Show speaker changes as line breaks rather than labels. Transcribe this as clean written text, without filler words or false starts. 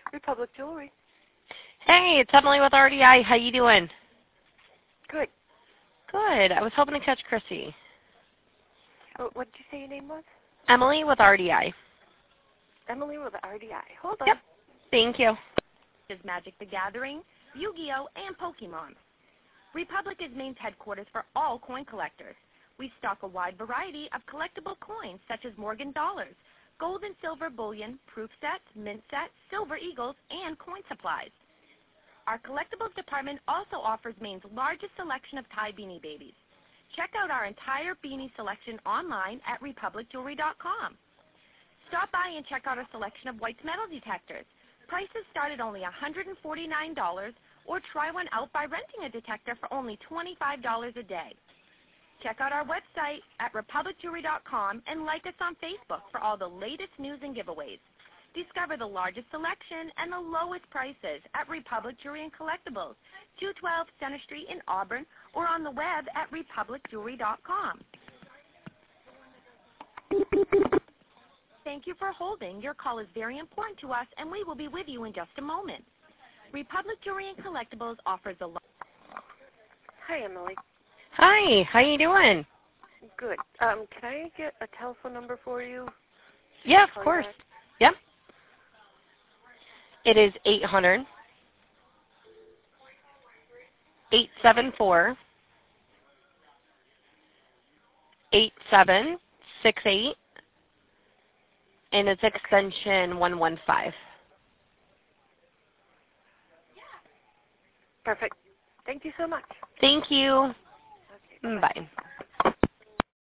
Republic Jewelry.
Hey, it's Emily with RDI. How you doing?
Good.
Good. I was hoping to catch Chrissy.
Oh, what did you say your name was?
Emily with RDI.
Emily with RDI. Hold on.
Yep. Thank you.
Is Magic the Gathering, Yu-Gi-Oh, and Pokemon. Republic is Maine's headquarters for all coin collectors. We stock a wide variety of collectible coins such as Morgan dollars, gold and silver bullion, proof sets, mint sets, silver eagles, and coin supplies. Our collectibles department also offers Maine's largest selection of tie beanie babies. Check out our entire beanie selection online at republicjewelry.com. Stop by and check out our selection of White's metal detectors. Prices start at only $149, or try one out by renting a detector for only $25 a day. Check out our website at republicjewelry.com and like us on Facebook for all the latest news and giveaways. Discover the largest selection and the lowest prices at Republic Jewelry and Collectibles, 212 Center Street in Auburn, or on the web at republicjewelry.com. Thank you for holding. Your call is very important to us, and we will be with you in just a moment. Republic Jewelry and Collectibles offers a lot.
Hi, Emily.
Hi. How you doing?
Good. Can I get a telephone number for you?
Yeah, of course. Yep. It is 800-874-8768, and it's extension 115.
Perfect. Thank you so much.
Thank you.
Okay, bye.
Bye.